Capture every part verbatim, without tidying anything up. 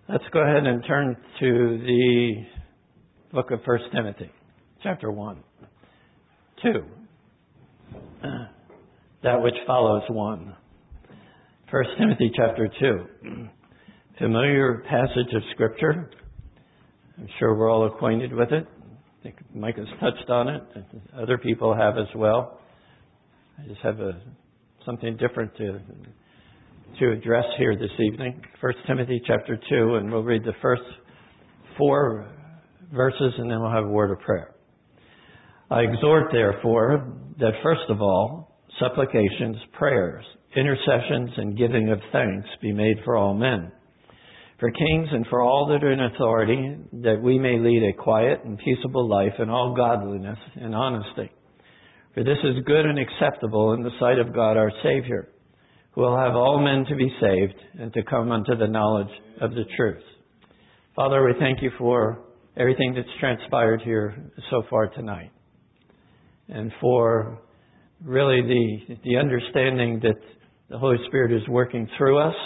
Let's go ahead and turn to the book of First Timothy, chapter one. Two. That which follows one. First Timothy chapter two. Familiar passage of Scripture. I'm sure we're all acquainted with it. I think Mike has touched on it. Other people have as well. I just have a, something different to to address here this evening. First Timothy chapter two, and we'll read the first four verses and then we'll have a word of prayer. I exhort, therefore, that first of all, supplications, prayers, intercessions, and giving of thanks be made for all men, for kings and for all that are in authority, that we may lead a quiet and peaceable life in all godliness and honesty. For this is good and acceptable in the sight of God our Savior, who will have all men to be saved and to come unto the knowledge of the truth. Father, we thank you for everything that's transpired here so far tonight, and for really the the understanding that the Holy Spirit is working through us.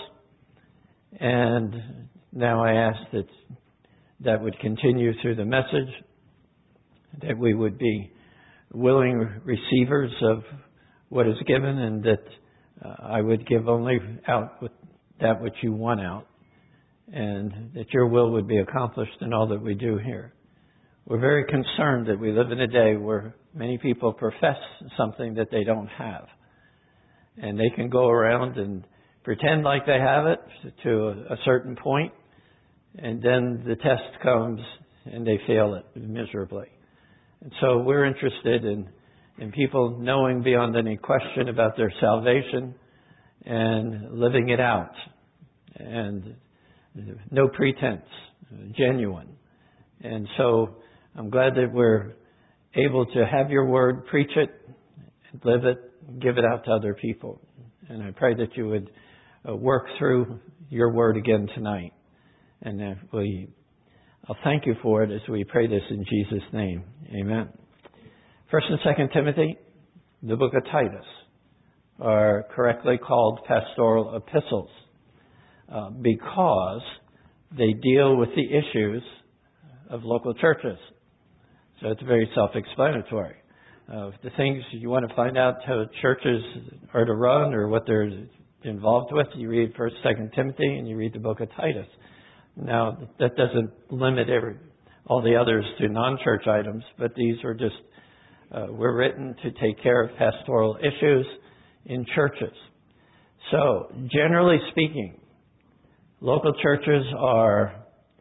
And now I ask that that would continue through the message, that we would be willing receivers of what is given, and that uh, I would give only out with that which you want out, and that your will would be accomplished in all that we do here. We're very concerned that we live in a day where many people profess something that they don't have, and they can go around and pretend like they have it to a certain point, and then the test comes and they fail it miserably. And so we're interested in, in people knowing beyond any question about their salvation and living it out. And no pretense, genuine. And so I'm glad that we're able to have your word, preach it, live it, give it out to other people. And I pray that you would uh, work through your word again tonight. And that we, I'll thank you for it as we pray this in Jesus' name. Amen. First and Second Timothy, the book of Titus, are correctly called pastoral epistles uh, because they deal with the issues of local churches. So it's very self-explanatory. Uh, the things you want to find out how churches are to run or what they're involved with, you read First, Second Timothy, and you read the book of Titus. Now, that doesn't limit every, all the others to non-church items, but these are just, uh, were written to take care of pastoral issues in churches. So, generally speaking, local churches are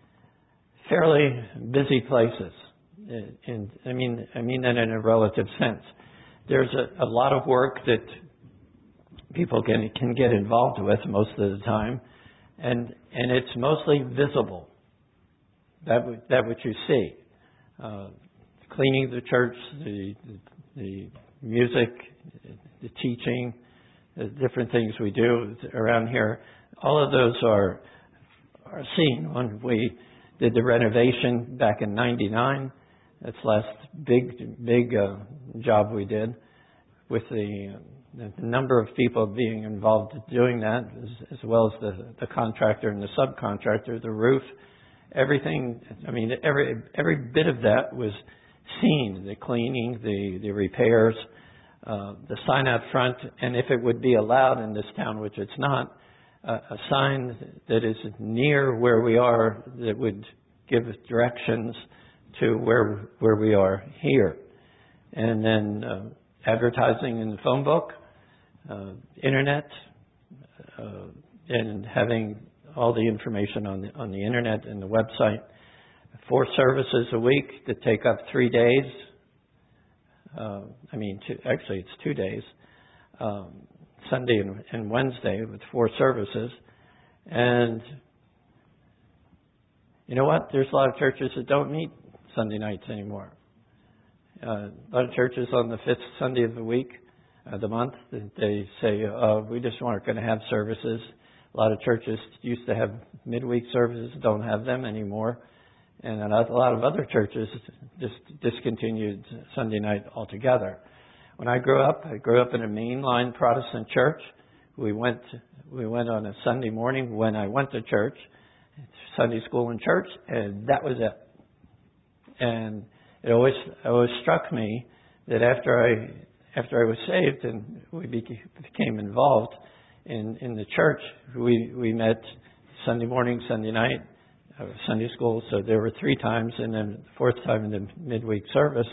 fairly busy places. In, I mean, I mean that in a relative sense. There's a, a lot of work that people can can get involved with most of the time, and and it's mostly visible. That that what you see, uh, cleaning the church, the the music, the teaching, the different things we do around here. All of those are are seen when we did the renovation back in ninety-nine. That's the last big, big uh, job we did with the, uh, the number of people being involved doing that, as, as well as the, the contractor and the subcontractor, the roof, everything. I mean, every every bit of that was seen, the cleaning, the, the repairs, uh, the sign out front, and if it would be allowed in this town, which it's not, uh, a sign that is near where we are that would give directions to where where we are here. And then uh, advertising in the phone book, uh, internet, uh, and having all the information on the on the internet and the website. Four services a week that take up three days. Uh, I mean, two, actually it's two days, um, Sunday and, and Wednesday with four services. And you know what? There's a lot of churches that don't meet Sunday nights anymore. Uh, a lot of churches on the fifth Sunday of the week, uh, the month, they say, uh, we just aren't going to have services. A lot of churches used to have midweek services, don't have them anymore. And a lot of other churches just discontinued Sunday night altogether. When I grew up, I grew up in a mainline Protestant church. We went we went on a Sunday morning when I went to church, Sunday school and church, and that was it. And it always always struck me that after I after I was saved and we became involved in, in the church, we we met Sunday morning, Sunday night, uh, Sunday school. So there were three times, and then the fourth time in the midweek service.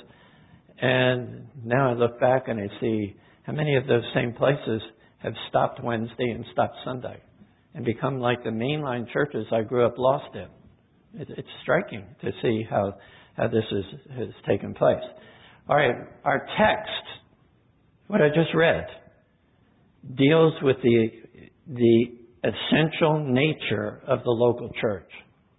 And now I look back and I see how many of those same places have stopped Wednesday and stopped Sunday and become like the mainline churches I grew up lost in. It, it's striking to see how, how this is, has taken place. All right, our text, what I just read, deals with the, the essential nature of the local church.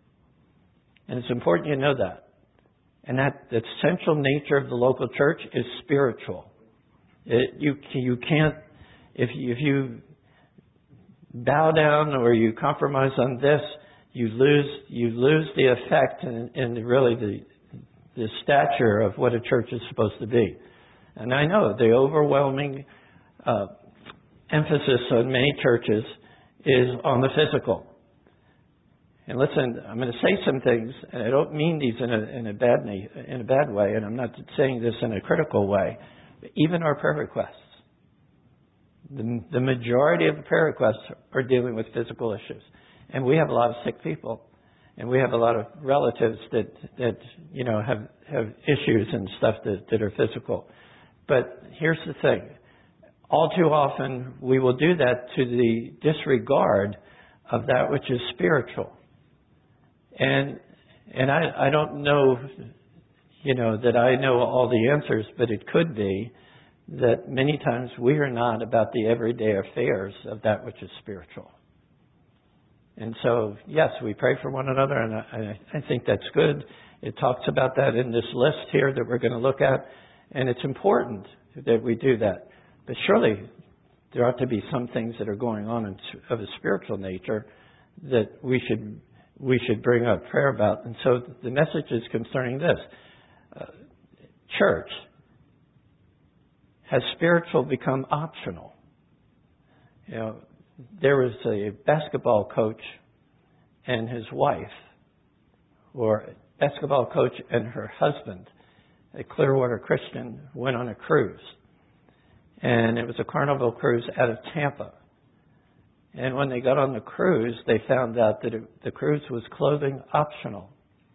And it's important you know that. And that the essential nature of the local church is spiritual. It, you, you can't, if you, if you bow down or you compromise on this, you lose you lose the effect and, and really the the stature of what a church is supposed to be. And I know the overwhelming uh, emphasis on many churches is on the physical. And listen, I'm going to say some things, and I don't mean these in a in a bad in a bad way, and I'm not saying this in a critical way. But even our prayer requests, the the majority of the prayer requests are dealing with physical issues, and we have a lot of sick people, and we have a lot of relatives that that you know have have issues and stuff that that are physical. But here's the thing: all too often we will do that to the disregard of that which is spiritual. And and I, I don't know, you know, that I know all the answers, but it could be that many times we are not about the everyday affairs of that which is spiritual. And so, yes, we pray for one another, and I, I think that's good. It talks about that in this list here that we're going to look at, and it's important that we do that. But surely there ought to be some things that are going on in, of a spiritual nature that we should we should bring up prayer about. And so the message is concerning this. Uh, church, has spiritual become optional? You know, there was a basketball coach and his wife, or a basketball coach and her husband, a Clearwater Christian, went on a cruise. And it was a Carnival cruise out of Tampa. And when they got on the cruise, they found out that it, the cruise was clothing optional.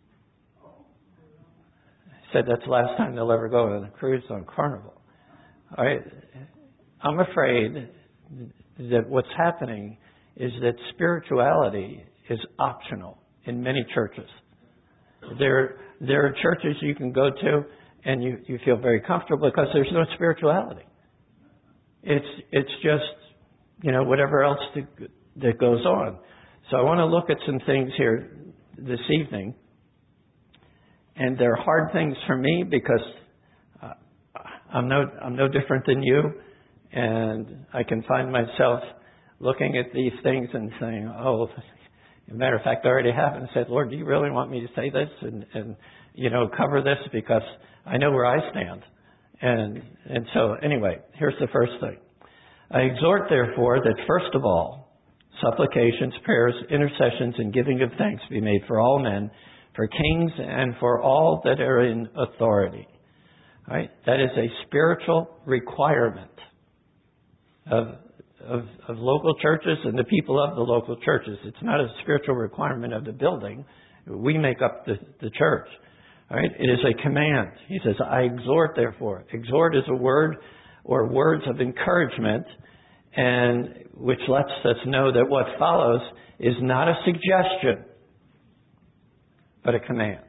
Said that's the last time they'll ever go on a cruise on Carnival. All right. I'm afraid that what's happening is that spirituality is optional in many churches. There, there are churches you can go to and you, you feel very comfortable because there's no spirituality. It's it's just, you know, whatever else that, that goes on. So I want to look at some things here this evening. And they're hard things for me because uh, I'm no I'm no different than you. And I can find myself looking at these things and saying, oh, as a matter of fact, I already have and said, Lord, do you really want me to say this and, and you know, cover this? Because I know where I stand. And and so anyway, here's the first thing. I exhort, therefore, that first of all, supplications, prayers, intercessions, and giving of thanks be made for all men, for kings, and for all that are in authority. All right? That is a spiritual requirement of, of, of local churches and the people of the local churches. It's not a spiritual requirement of the building. We make up the, the church. All right? It is a command. He says, I exhort, therefore. Exhort is a word or words of encouragement, and which lets us know that what follows is not a suggestion, but a command.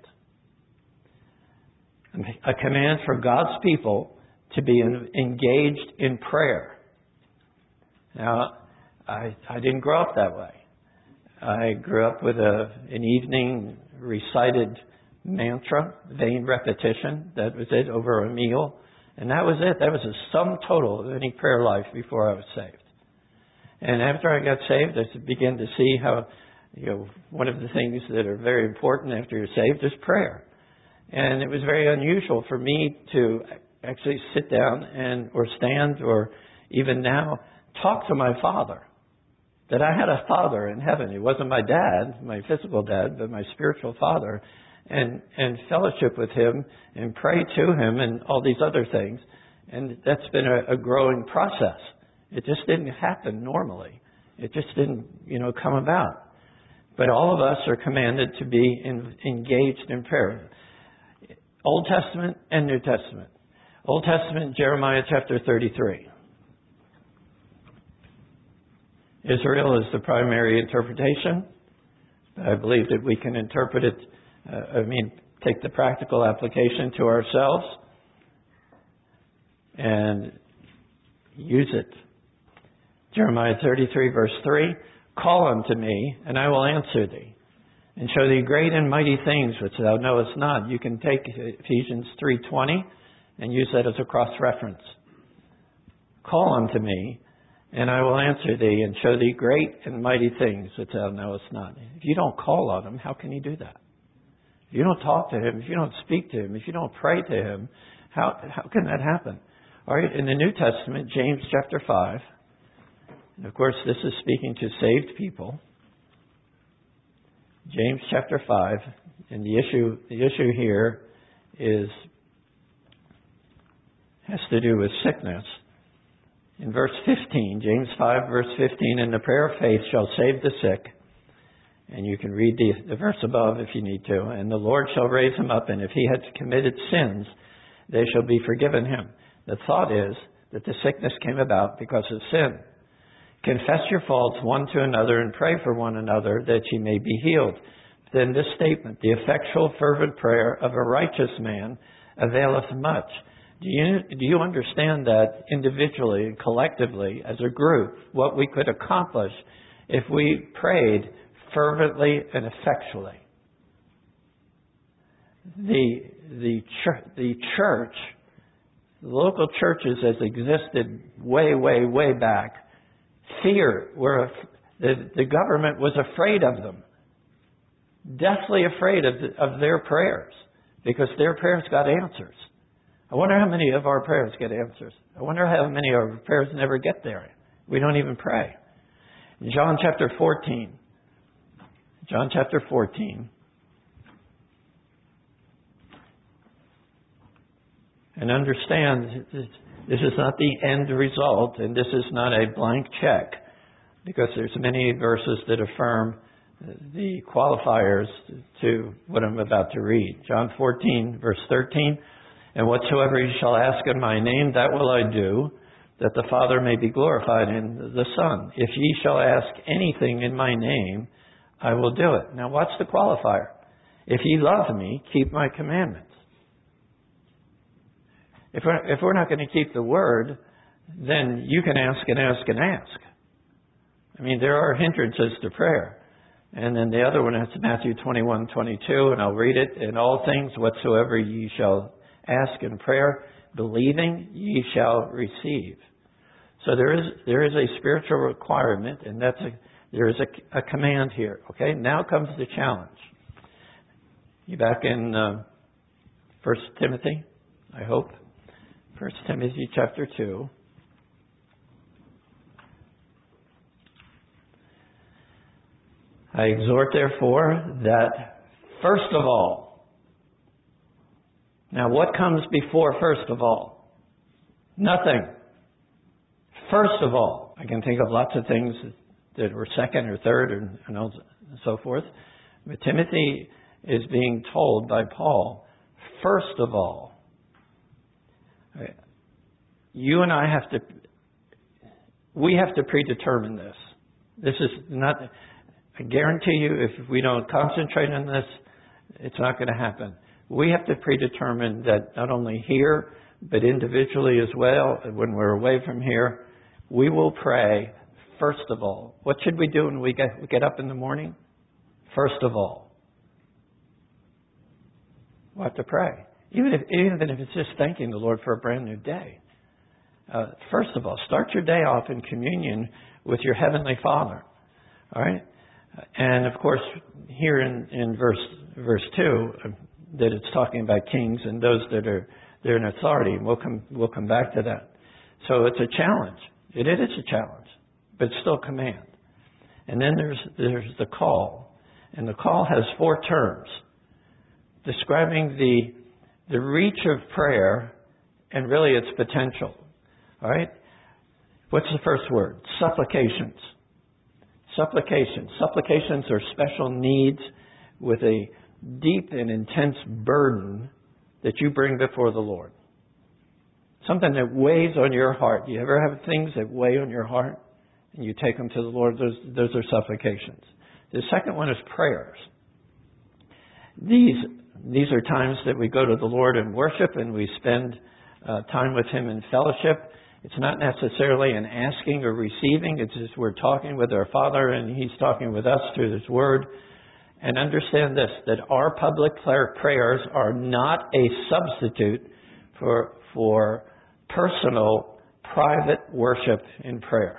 A command for God's people to be in, engaged in prayer. Now, I, I didn't grow up that way. I grew up with a, an evening recited mantra, vain repetition. That was it, over a meal. And that was it. That was a sum total of any prayer life before I was saved. And after I got saved, I began to see how, you know, one of the things that are very important after you're saved is prayer. And it was very unusual for me to actually sit down and or stand or even now talk to my Father. that I had a father in heaven. He wasn't my dad, my physical dad, but my spiritual father, and, and fellowship with him and pray to him and all these other things. And that's been a, a growing process. It just didn't happen normally. It just didn't, you know, come about. But all of us are commanded to be in, engaged in prayer. Old Testament and New Testament. Old Testament, Jeremiah chapter thirty-three. Israel is the primary interpretation. I believe that we can interpret it, uh, I mean, take the practical application to ourselves and use it. Jeremiah thirty-three, verse three, call unto me, and I will answer thee, and show thee great and mighty things which thou knowest not. You can take Ephesians three twenty and use that as a cross-reference. Call unto me, and I will answer thee, and show thee great and mighty things which thou knowest not. If you don't call on him, how can he do that? If you don't talk to him, if you don't speak to him, if you don't pray to him, how how can that happen? All right, in the New Testament, James chapter five, and of course this is speaking to saved people. James chapter five, and the issue the issue here is has to do with sickness. In verse fifteen, James five, verse fifteen, and the prayer of faith shall save the sick. And you can read the, the verse above if you need to. And the Lord shall raise him up, and if he had committed sins, they shall be forgiven him. The thought is that the sickness came about because of sin. Confess your faults one to another and pray for one another that ye may be healed. Then this statement, the effectual fervent prayer of a righteous man availeth much. Do you, do you understand that individually and collectively as a group, what we could accomplish if we prayed fervently and effectually? The, the, church, the church, the local churches as existed way, way, way back, fear, were, the, the government was afraid of them, deathly afraid of, the, of their prayers, because their prayers got answers. I wonder how many of our prayers get answers. I wonder how many of our prayers never get there. We don't even pray. In John chapter fourteen, John chapter fourteen, and understand this is not the end result, and this is not a blank check, because there's many verses that affirm the qualifiers to what I'm about to read. John fourteen, verse thirteen, and whatsoever ye shall ask in my name, that will I do, that the Father may be glorified in the Son. If ye shall ask anything in my name, I will do it. Now what's the qualifier? If ye love me, keep my commandments. If we're, if we're not going to keep the word, then you can ask and ask and ask. I mean, there are hindrances to prayer. And then the other one is Matthew twenty-one, twenty-two, and I'll read it. In all things whatsoever ye shall ask in prayer, believing, ye shall receive. So there is there is a spiritual requirement, and that's a there is a, a command here. Okay, now comes the challenge. You back in uh, First Timothy, I hope. First Timothy chapter two. I exhort, therefore, that first of all, now what comes before first of all? Nothing. First of all, I can think of lots of things that were second or third and, and so forth. But Timothy is being told by Paul, first of all, you and I have to, we have to predetermine this. This is not, I guarantee you, if we don't concentrate on this, it's not going to happen. We have to predetermine that not only here, but individually as well, when we're away from here, we will pray first of all. What should we do when we get, we get up in the morning? First of all, we'll have to pray. Even if, even if it's just thanking the Lord for a brand new day. Uh, first of all, start your day off in communion with your Heavenly Father. All right? And of course, here in, in verse verse two, uh, that it's talking about kings and those that are they're in authority. We'll come we'll come back to that. So it's a challenge. It is a challenge, but it's still a command. And then there's, there's the call. And the call has four terms describing the, the reach of prayer and really its potential. All right? What's the first word? Supplications. Supplications. Supplications are special needs with a deep and intense burden that you bring before the Lord. Something that weighs on your heart. You ever have things that weigh on your heart and you take them to the Lord? Those, those are supplications. The second one is prayers. These, these are times that we go to the Lord in worship and we spend uh, time with Him in fellowship. It's not necessarily an asking or receiving. It's just we're talking with our Father and He's talking with us through His Word. And understand this, that our public prayers are not a substitute for, for personal, private worship in prayer.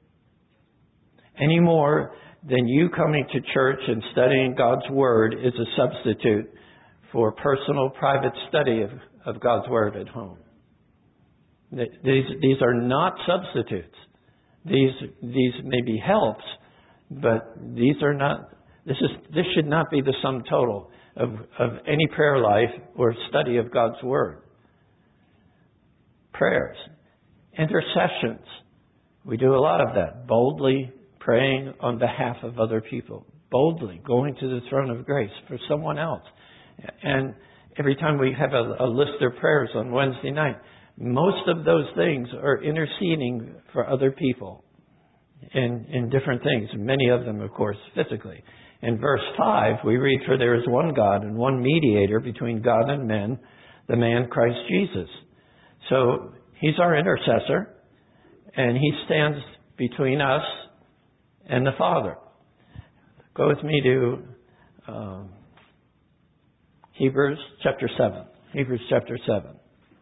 Any more than you coming to church and studying God's Word is a substitute for personal, private study of, of God's Word at home. These, these are not substitutes. These, these may be helps, but these are not, this is, this should not be the sum total of, of any prayer life or study of God's Word. Prayers, intercessions. We do a lot of that. Boldly praying on behalf of other people. Boldly going to the throne of grace for someone else. And every time we have a, a list of prayers on Wednesday night, most of those things are interceding for other people in, in different things. Many of them, of course, physically. In verse five, we read, "For there is one God and one mediator between God and men, the man Christ Jesus." So He's our intercessor, and He stands between us and the Father. Go with me to uh, Hebrews chapter seven. Hebrews chapter seven.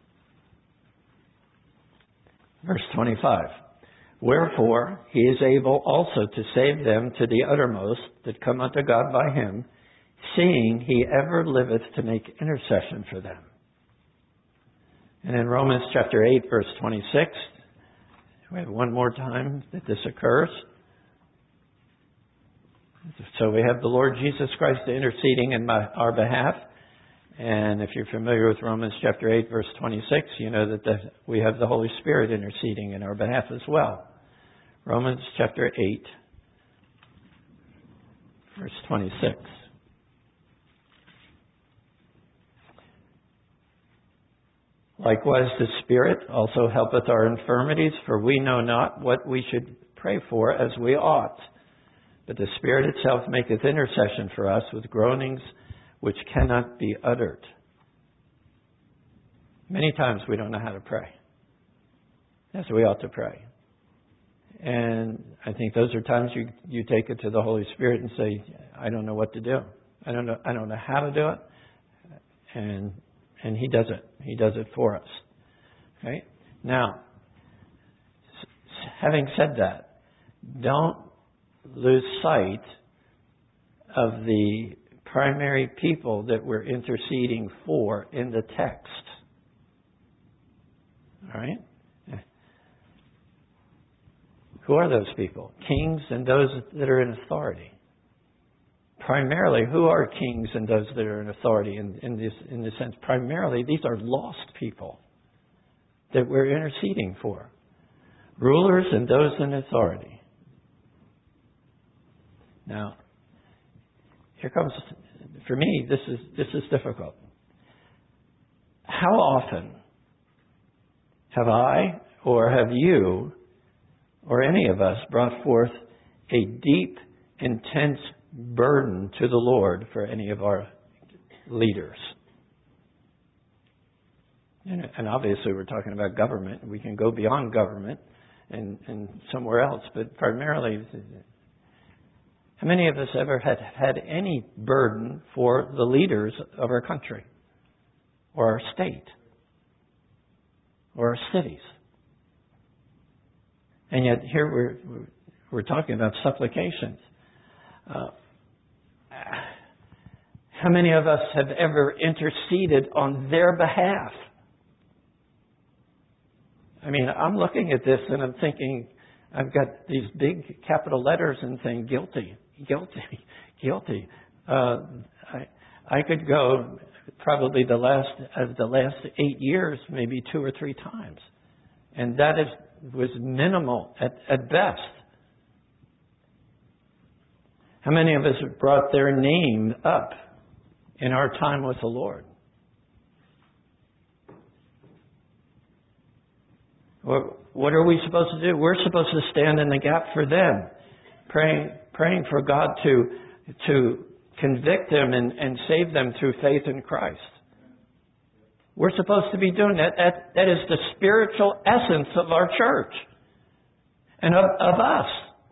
Verse twenty-five. "Wherefore He is able also to save them to the uttermost that come unto God by Him, seeing He ever liveth to make intercession for them." And in Romans chapter eight, verse twenty-six, we have one more time that this occurs. So we have the Lord Jesus Christ interceding in my, our behalf. And if you're familiar with Romans chapter eight, verse twenty-six, you know that the, we have the Holy Spirit interceding in our behalf as well. Romans chapter eight, verse twenty-six. "Likewise the Spirit also helpeth our infirmities, for we know not what we should pray for as we ought. But the Spirit itself maketh intercession for us with groanings which cannot be uttered." Many times we don't know how to pray as we ought to pray. And I think those are times you, you take it to the Holy Spirit and say, "I don't know what to do. I don't know, I don't know how to do it." And And He does it. He does it for us. Okay? Now, having said that, don't lose sight of the primary people that we're interceding for in the text. All right? Who are those people? Kings and those that are in authority. Primarily, who are kings and those that are in authority in, in this in this sense? Primarily, these are lost people that we're interceding for. Rulers and those in authority. Now, here comes, for me, this is this is difficult. How often have I or have you or any of us brought forth a deep, intense burden to the Lord for any of our leaders? And, and obviously we're talking about government. We can go beyond government and, and somewhere else, but primarily, how many of us ever had had any burden for the leaders of our country or our state or our cities? And yet here we're, we're talking about supplications. Uh, How many of us have ever interceded on their behalf? I mean, I'm looking at this and I'm thinking, I've got these big capital letters and saying guilty, guilty, guilty. Uh, I, I could go probably the last of the last eight years, maybe two or three times, and that is was minimal at, at best. How many of us have brought their name up in our time with the Lord? What are we supposed to do? We're supposed to stand in the gap for them, praying, praying for God to, to convict them and, and save them through faith in Christ. We're supposed to be doing that. That, that is the spiritual essence of our church and of, of us.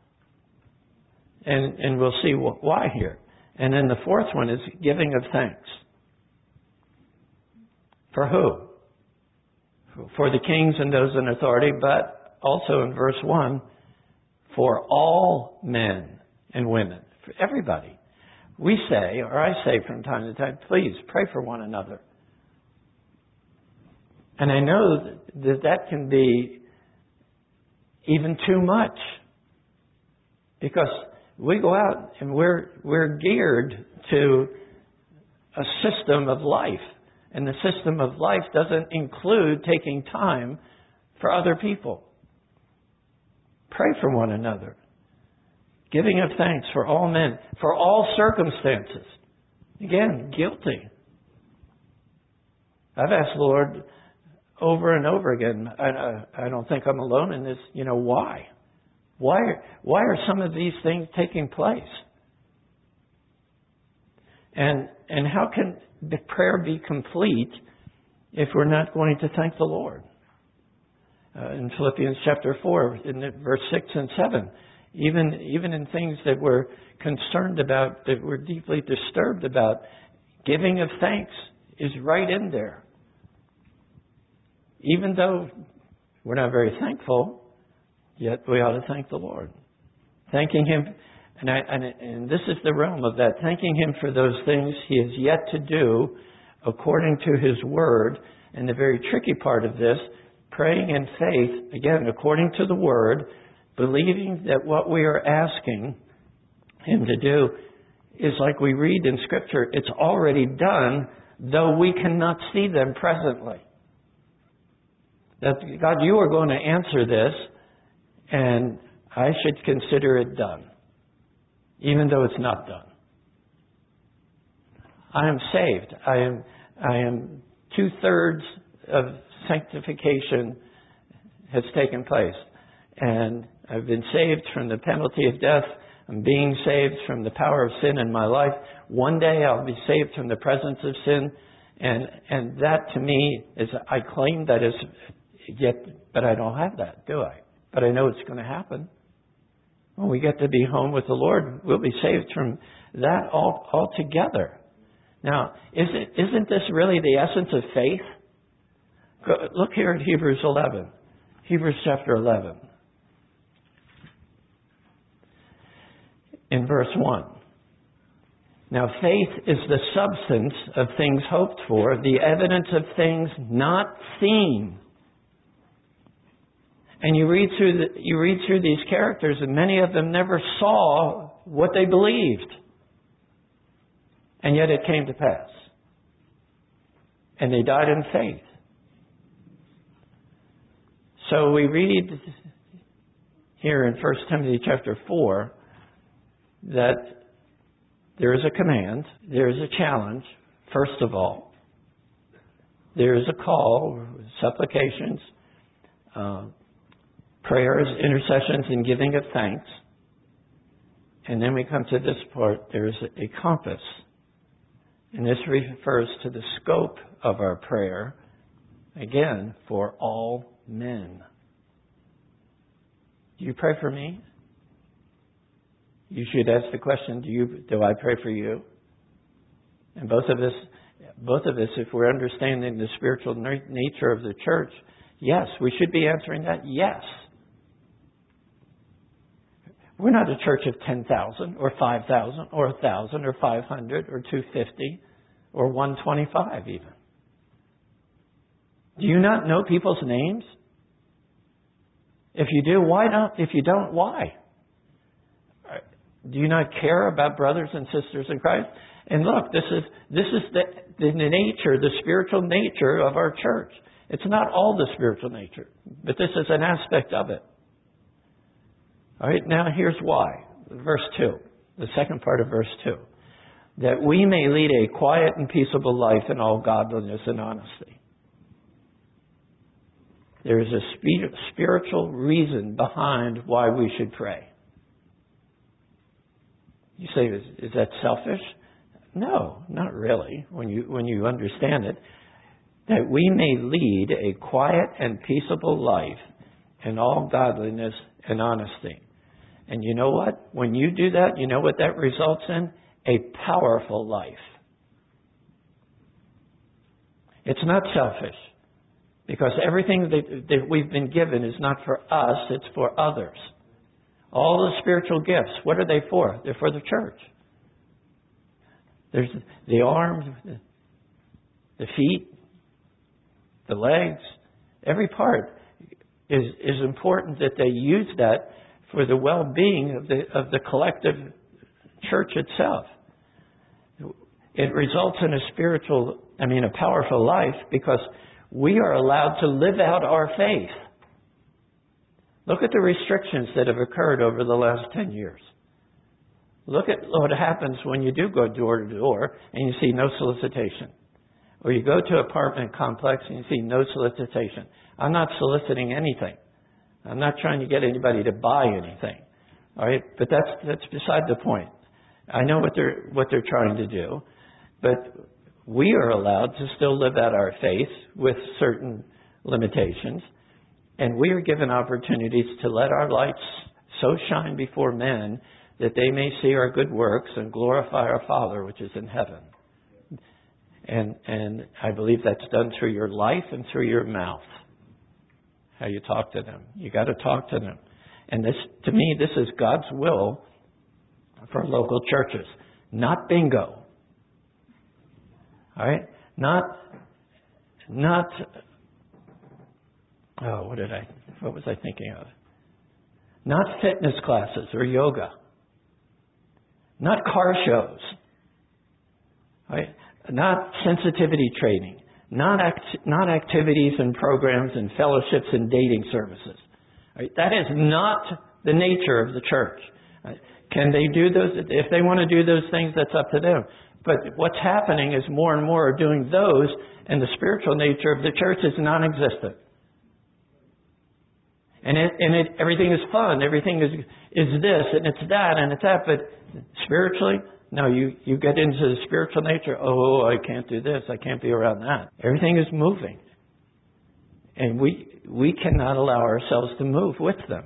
And, and we'll see why here. And then the fourth one is giving of thanks. For who? For the kings and those in authority, but also in verse one, for all men and women, for everybody. We say, or I say from time to time, please pray for one another. And I know that that can be even too much, because we go out and we're we're geared to a system of life. And the system of life doesn't include taking time for other people. Pray for one another. Giving of thanks for all men, for all circumstances. Again, guilty. I've asked the Lord over and over again, I, I don't think I'm alone in this, you know, why? Why, why are some of these things taking place? And, and how can the prayer be complete if we're not going to thank the Lord? Uh, in Philippians chapter four, in verse six and seven, even, even in things that we're concerned about, that we're deeply disturbed about, giving of thanks is right in there. Even though we're not very thankful, yet we ought to thank the Lord. Thanking Him. And, I, and, and this is the realm of that. Thanking Him for those things He has yet to do according to His Word. And the very tricky part of this, praying in faith, again, according to the Word, believing that what we are asking Him to do is like we read in Scripture, it's already done, though we cannot see them presently. That, God, you are going to answer this, and I should consider it done, even though it's not done. I am saved. I am, I am two-thirds of sanctification has taken place. And I've been saved from the penalty of death. I'm being saved from the power of sin in my life. One day I'll be saved from the presence of sin. And, and that to me is, I claim that is, yet, but I don't have that, do I? But I know it's going to happen. When we get to be home with the Lord, we'll be saved from that all altogether. Now, is it, isn't this really the essence of faith? Go, look here at Hebrews eleven. Hebrews chapter eleven. In verse one. Now, faith is the substance of things hoped for, the evidence of things not seen. And you read through the, you read through these characters, and many of them never saw what they believed. And yet it came to pass. And they died in faith. So we read here in First Timothy chapter four that there is a command, there is a challenge, first of all. There is a call, supplications, uh, prayers, intercessions, and giving of thanks. And then we come to this part, there's a compass. And this refers to the scope of our prayer, again, for all men. Do you pray for me? You should ask the question, do you do I pray for you? And both of us, both of us, if we're understanding the spiritual nature of the church, yes, we should be answering that, yes. We're not a church of ten thousand or five thousand or one thousand or five hundred or two hundred fifty or one hundred twenty-five even. Do you not know people's names? If you do, why not? If you don't, why? Do you not care about brothers and sisters in Christ? And look, this is this is the, the nature, the spiritual nature of our church. It's not all the spiritual nature, but this is an aspect of it. All right, now here's why. Verse two, the second part of verse two. That we may lead a quiet and peaceable life in all godliness and honesty. There is a spe- spiritual reason behind why we should pray. You say, is, is that selfish? No, not really, when you when you understand it. That we may lead a quiet and peaceable life in all godliness and honesty. And you know what? When you do that, you know what that results in? A powerful life. It's not selfish. Because everything that, that we've been given is not for us, it's for others. All the spiritual gifts, what are they for? They're for the church. There's the arms, the feet, the legs, every part is, is important that they use that for the well-being of the, of the collective church itself. It results in a spiritual, I mean a powerful life because we are allowed to live out our faith. Look at the restrictions that have occurred over the last ten years. Look at what happens when you do go door to door and you see no solicitation. Or you go to an apartment complex and you see no solicitation. I'm not soliciting anything. I'm not trying to get anybody to buy anything. All right? But that's that's beside the point. I know what they're what they're trying to do, but we are allowed to still live out our faith with certain limitations, and we are given opportunities to let our lights so shine before men that they may see our good works and glorify our Father which is in heaven. And and I believe that's done through your life and through your mouth, how you talk to them. You got to talk to them. And this, to me, this is God's will for local churches, not bingo. All right? Not, not, oh, what did I, what was I thinking of? Not fitness classes or yoga. Not car shows. All right? Not sensitivity training. Not act, not activities and programs and fellowships and dating services. All right? That is not the nature of the church. All right? Can they do those? If they want to do those things, that's up to them. But what's happening is more and more are doing those, and the spiritual nature of the church is non-existent. And it, and it, everything is fun. Everything is is this, and it's that, and it's that. But spiritually, no, you, you get into the spiritual nature. Oh, I can't do this. I can't be around that. Everything is moving. And we we cannot allow ourselves to move with them.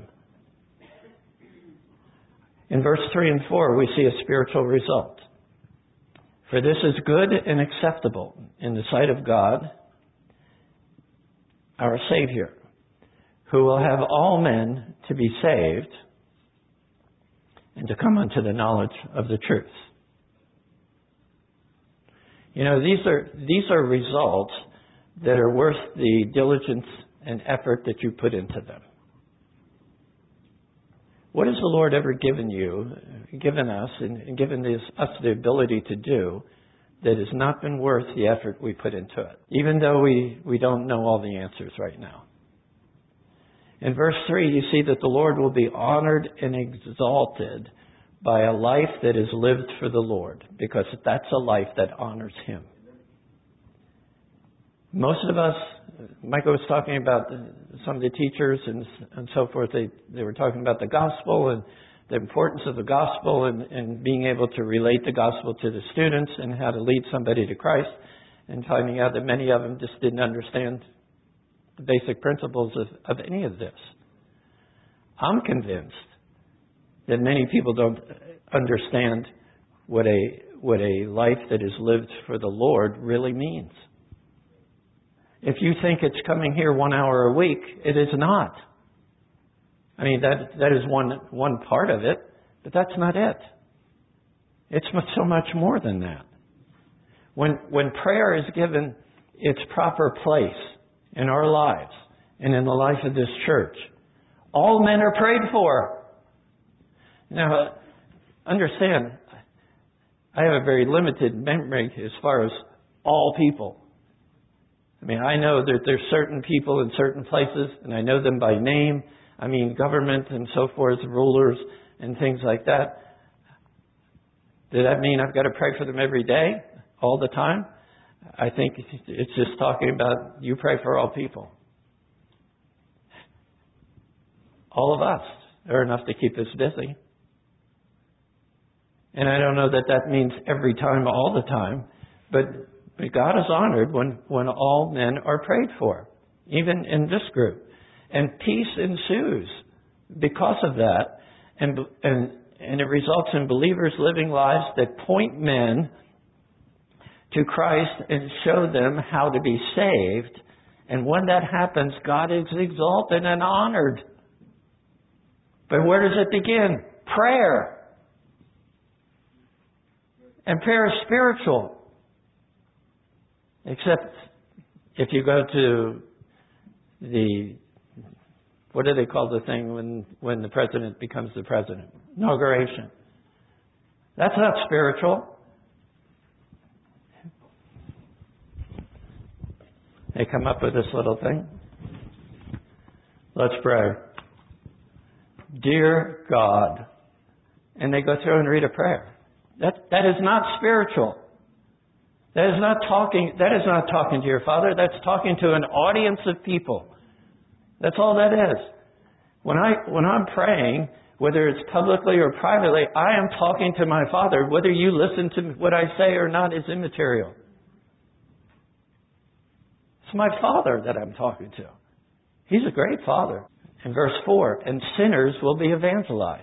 In verse three and four, we see a spiritual result. For this is good and acceptable in the sight of God, our Savior, who will have all men to be saved and to come unto the knowledge of the truth. You know, these are these are results that are worth the diligence and effort that you put into them. What has the Lord ever given you, given us, and given this, us the ability to do that has not been worth the effort we put into it, even though we, we don't know all the answers right now? In verse three, you see that the Lord will be honored and exalted by a life that is lived for the Lord, because that's a life that honors Him. Most of us, Michael was talking about some of the teachers and, and so forth, they, they were talking about the gospel and the importance of the gospel and, and being able to relate the gospel to the students and how to lead somebody to Christ, and finding out that many of them just didn't understand the basic principles of, of any of this. I'm convinced that many people don't understand what a what a life that is lived for the Lord really means. If you think it's coming here one hour a week, it is not. I mean, that that is one one part of it, but that's not it. It's much, so much more than that. When when prayer is given its proper place in our lives and in the life of this church, All men are prayed for. Now, understand, I have a very limited memory as far as all people. I mean, I know that there's certain people in certain places, and I know them by name. I mean, government and so forth, rulers and things like that. Does that mean I've got to pray for them every day, all the time? I think it's just talking about you pray for all people. All of us are enough to keep us busy. And I don't know that that means every time, all the time, but, but God is honored when, when all men are prayed for, even in this group. And peace ensues because of that, and, and, and it results in believers living lives that point men to Christ and show them how to be saved. And when that happens, God is exalted and honored. But where does it begin? Prayer. And prayer is spiritual. Except if you go to the, what do they call the thing when, when the president becomes the president? Inauguration. That's not spiritual. They come up with this little thing. Let's pray. Dear God. And they go through and read a prayer. That, that is not spiritual. That is not talking, that is not talking to your Father. That's talking to an audience of people. That's all that is. When I, when I'm praying, whether it's publicly or privately, I am talking to my Father. Whether you listen to what I say or not is immaterial. It's my Father that I'm talking to. He's a great Father. In verse four, and sinners will be evangelized.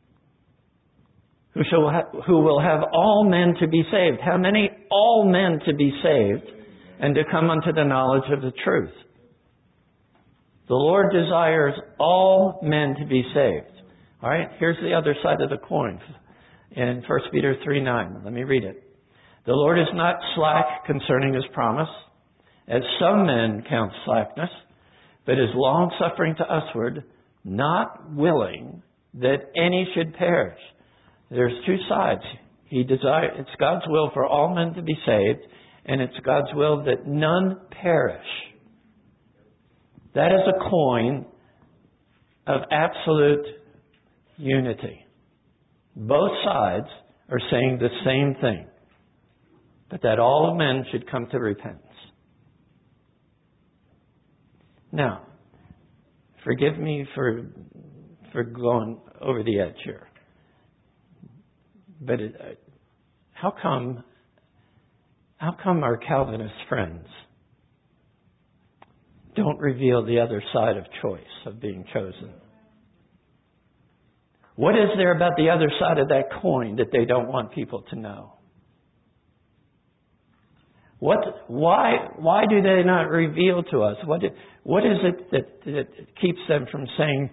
Who shall ha- who will have all men to be saved. How many? All men to be saved and to come unto the knowledge of the truth. The Lord desires all men to be saved. All right, here's the other side of the coin in First Peter three nine. Let me read it. The Lord is not slack concerning His promise, as some men count slackness, but is long-suffering to usward, not willing that any should perish. There's two sides. He desire, it's God's will for all men to be saved, and it's God's will that none perish. That is a coin of absolute unity. Both sides are saying the same thing, but that all men should come to repentance. Now, forgive me for for going over the edge here. But it, uh, how come how come our Calvinist friends don't reveal the other side of choice, of being chosen? What is there about the other side of that coin that they don't want people to know? What? Why? Why do they not reveal to us? What? What is it that, that keeps them from saying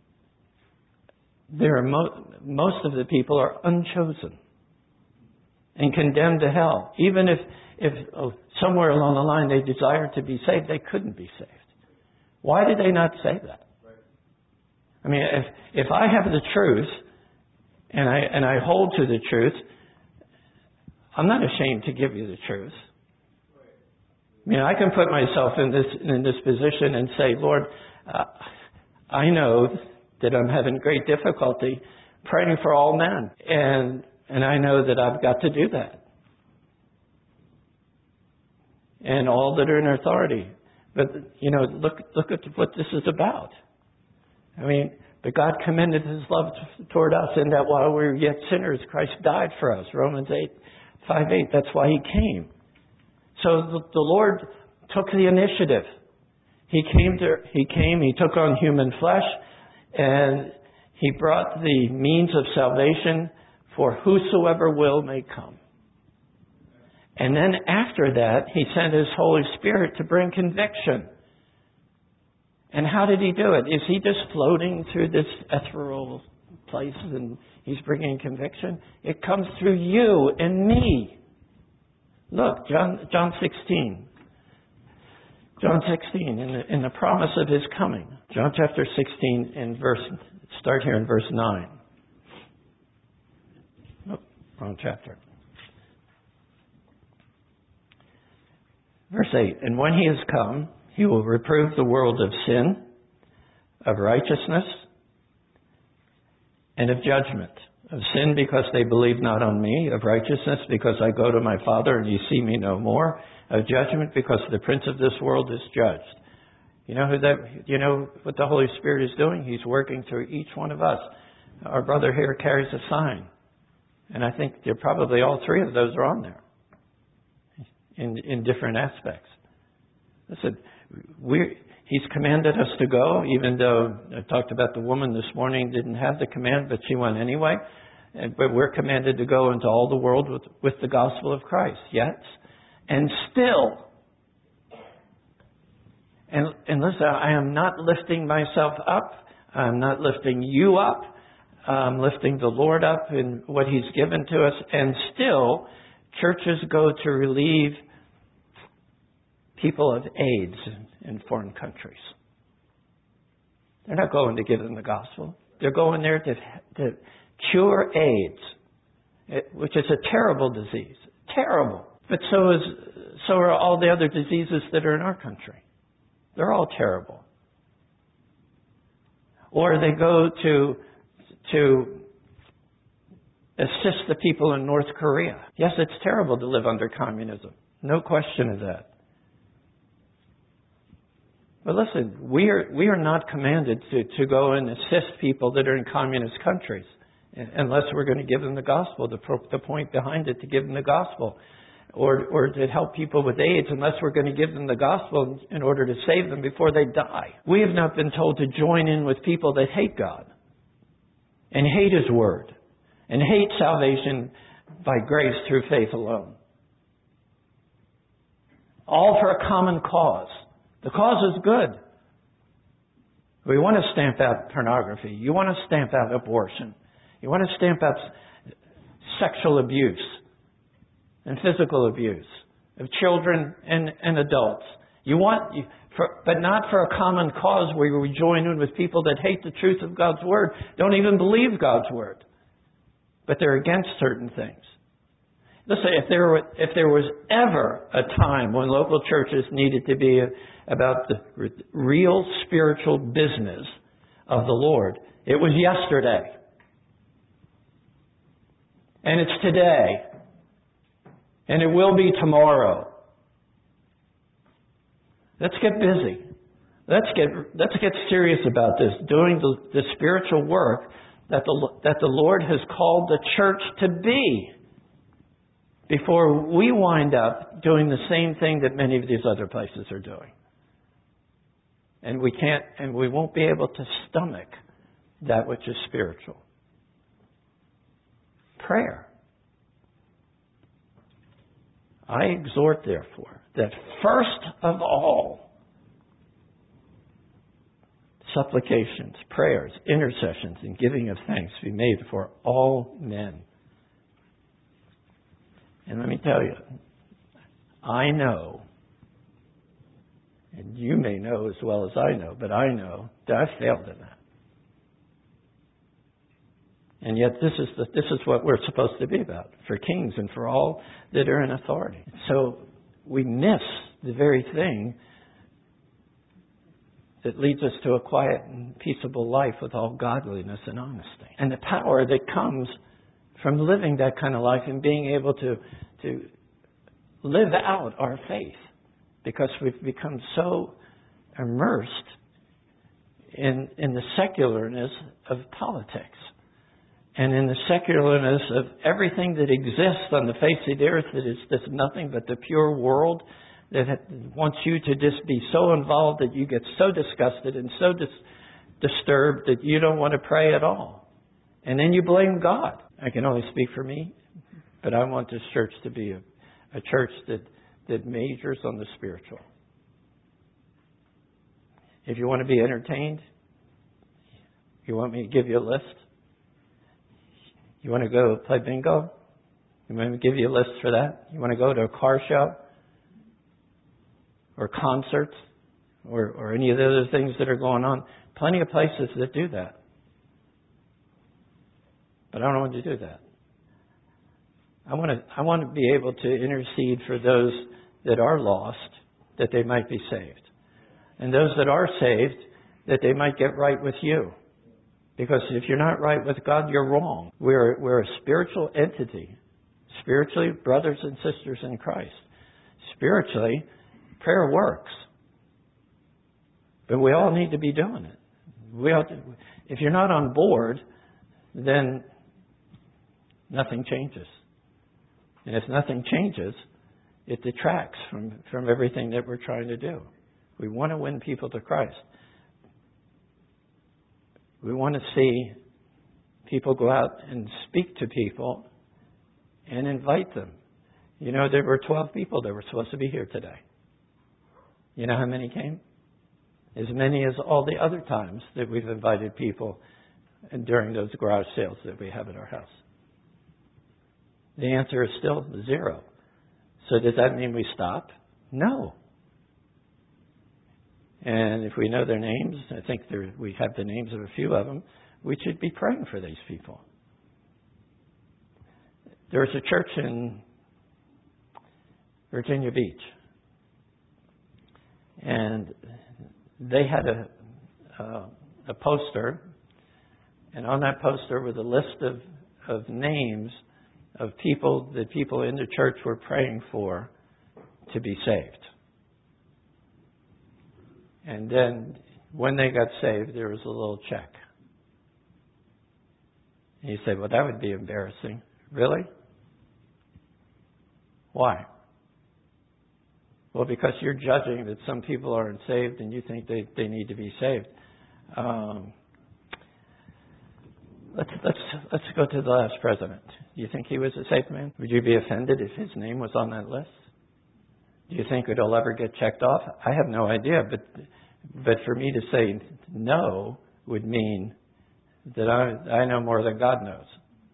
there are mo- most of the people are unchosen and condemned to hell? Even if, if oh, somewhere along the line they desired to be saved, they couldn't be saved. Why did they not say that? I mean, if if I have the truth and I and I hold to the truth, I'm not ashamed to give you the truth. I mean, I can put myself in this in this position and say, Lord, uh, I know that I'm having great difficulty praying for all men, and and I know that I've got to do that, and all that are in authority. But you know, look look at what this is about. I mean, but God commended His love toward us in that while we were yet sinners, Christ died for us. Romans eight five eight. That's why He came. So the, the Lord took the initiative. He came to, He came, He took on human flesh, and He brought the means of salvation for whosoever will may come. And then after that, He sent His Holy Spirit to bring conviction. And how did He do it? Is He just floating through this ethereal place and He's bringing conviction? It comes through you and me. Look, John John sixteen. John sixteen, in the, in the promise of His coming. John chapter sixteen and verse, start here in verse nine. Oh, wrong chapter. Verse eight, and when he has come, he will reprove the world of sin, of righteousness, and of judgment. Of sin because they believe not on me, of righteousness because I go to my Father and you see me no more, of judgment because the prince of this world is judged. You know who that? You know what the Holy Spirit is doing? He's working through each one of us. Our brother here carries a sign, and I think they're probably all three of those are on there, in in different aspects. Listen, we He's commanded us to go, even though I talked about the woman this morning didn't have the command, but she went anyway. And, but we're commanded to go into all the world with with the gospel of Christ. Yes, and still. And, and listen, I am not lifting myself up. I'm not lifting you up. I'm lifting the Lord up in what He's given to us. And still, churches go to relieve people of AIDS in, in foreign countries. They're not going to give them the gospel. They're going there to, to cure AIDS, which is a terrible disease. Terrible. But so is so are all the other diseases that are in our country. They're all terrible. Or they go to to assist the people in North Korea. Yes, it's terrible to live under communism. No question of that. But listen, we are we are not commanded to, to go and assist people that are in communist countries unless we're going to give them the gospel. The, the point behind it, to give them the gospel. Or, or to help people with AIDS unless we're going to give them the gospel in order to save them before they die. We have not been told to join in with people that hate God and hate His Word and hate salvation by grace through faith alone. All for a common cause. The cause is good. We want to stamp out pornography. You want to stamp out abortion. You want to stamp out sexual abuse and physical abuse of children and, and adults. You want, for, but not for a common cause where we join in with people that hate the truth of God's Word, don't even believe God's Word, but they're against certain things. Listen, if there were, if there was ever a time when local churches needed to be about the real spiritual business of the Lord, it was yesterday. And it's today. And it will be tomorrow. Let's get busy. Let's get let's get serious about this, doing the, the spiritual work that the that the Lord has called the church to be, before we wind up doing the same thing that many of these other places are doing. And we can't, and we won't be able to stomach that which is spiritual. Prayer. I exhort, therefore, that first of all, supplications, prayers, intercessions, and giving of thanks be made for all men. And let me tell you, I know, and you may know as well as I know, but I know that I've failed in that. And yet this is the, this is what we're supposed to be about, for kings and for all that are in authority. So we miss the very thing that leads us to a quiet and peaceable life with all godliness and honesty. And the power that comes from living that kind of life and being able to, to live out our faith, because we've become so immersed in, in the secularness of politics. And in the secularness of everything that exists on the face of the earth that is just nothing but the pure world that wants you to just be so involved that you get so disgusted and so dis- disturbed that you don't want to pray at all. And then you blame God. I can only speak for me, but I want this church to be a, a church that, that majors on the spiritual. If you want to be entertained, you want me to give you a list? You want to go play bingo? You want me to give you a list for that? You want to go to a car show? Or concerts? or, or any of the other things that are going on. Plenty of places that do that. But I don't want to do that. I want to, I want to be able to intercede for those that are lost, that they might be saved. And those that are saved, that they might get right with you. Because if you're not right with God, you're wrong. We're, we're a spiritual entity. Spiritually, brothers and sisters in Christ. Spiritually, prayer works. But we all need to be doing it. We ought to, if you're not on board, then nothing changes. And if nothing changes, it detracts from, from everything that we're trying to do. We want to win people to Christ. We want to see people go out and speak to people and invite them. You know, there were twelve people that were supposed to be here today. You know how many came? As many as all the other times that we've invited people during those garage sales that we have at our house. The answer is still zero. So does that mean we stop? No. And if we know their names, I think there, we have the names of a few of them, we should be praying for these people. There was a church in Virginia Beach, and they had a, uh, a poster, and on that poster was a list of, of names of people that people in the church were praying for to be saved. And then when they got saved, there was a little check. And you say, well, that would be embarrassing. Really? Why? Well, because you're judging that some people aren't saved and you think they, they need to be saved. Um, let's let's let's go to the last president. Do you think he was a saved man? Would you be offended if his name was on that list? Do you think it'll ever get checked off? I have no idea, but but for me to say no would mean that I I know more than God knows.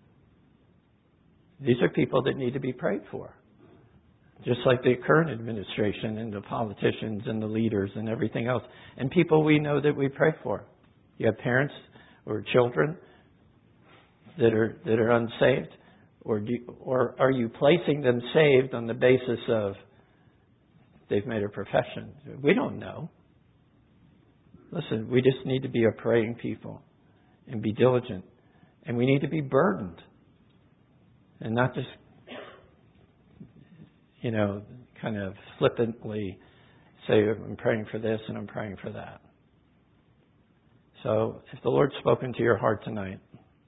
These are people that need to be prayed for. Just like the current administration and the politicians and the leaders and everything else. And people we know that we pray for. You have parents or children that are that are unsaved? Or do you, or are you placing them saved on the basis of they've made a profession? We don't know. Listen, we just need to be a praying people and be diligent. And we need to be burdened. And not just, you know, kind of flippantly say, I'm praying for this and I'm praying for that. So if the Lord's spoken to your heart tonight,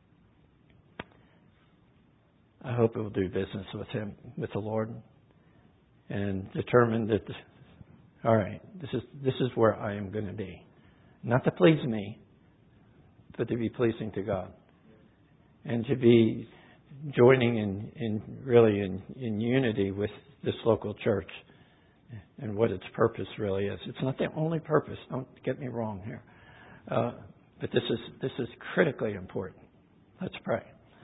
I hope it will do business with Him, with the Lord, and determine that, this, all right, this is this is where I am going to be. Not to please me, but to be pleasing to God. And to be joining in, in really in, in unity with this local church and what its purpose really is. It's not the only purpose. Don't get me wrong here. Uh, but this is this is critically important. Let's pray.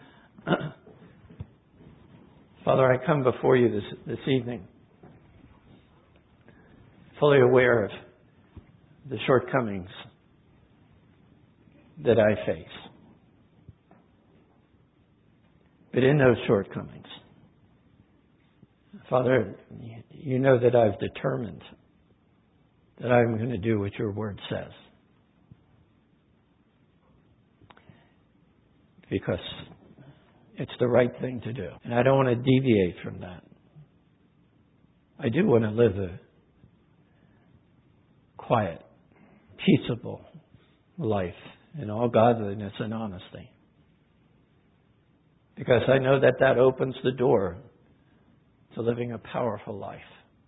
Father, I come before you this, this evening fully aware of the shortcomings that I face. But in those shortcomings, Father, you know that I've determined that I'm going to do what your word says. Because it's the right thing to do. And I don't want to deviate from that. I do want to live a quiet, peaceable life in all godliness and honesty. Because I know that that opens the door to living a powerful life.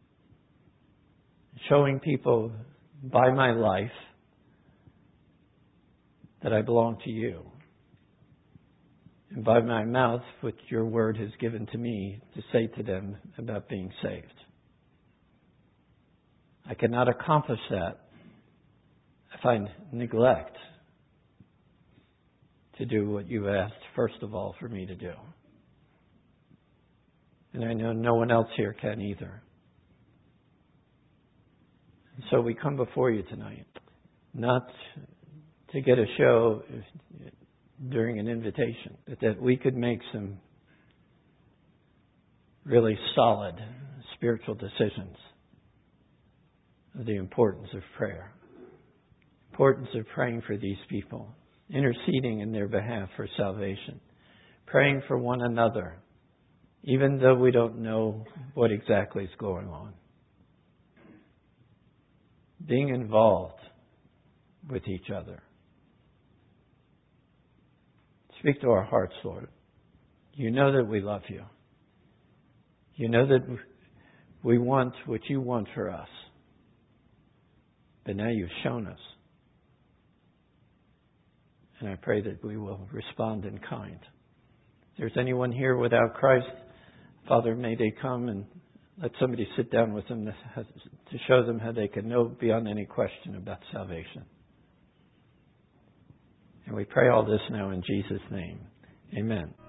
Showing people by my life that I belong to you. And by my mouth, what your word has given to me to say to them about being saved. I cannot accomplish that if I neglect to do what you've asked, first of all, for me to do. And I know no one else here can either. So we come before you tonight, not to get a show during an invitation, but that we could make some really solid spiritual decisions of the importance of prayer, importance of praying for these people, interceding in their behalf for salvation, praying for one another, even though we don't know what exactly is going on. Being involved with each other. Speak to our hearts, Lord. You know that we love you. You know that we want what you want for us. But now you've shown us. And I pray that we will respond in kind. If there's anyone here without Christ, Father, may they come and let somebody sit down with them to show them how they can know beyond any question about salvation. And we pray all this now in Jesus' name. Amen.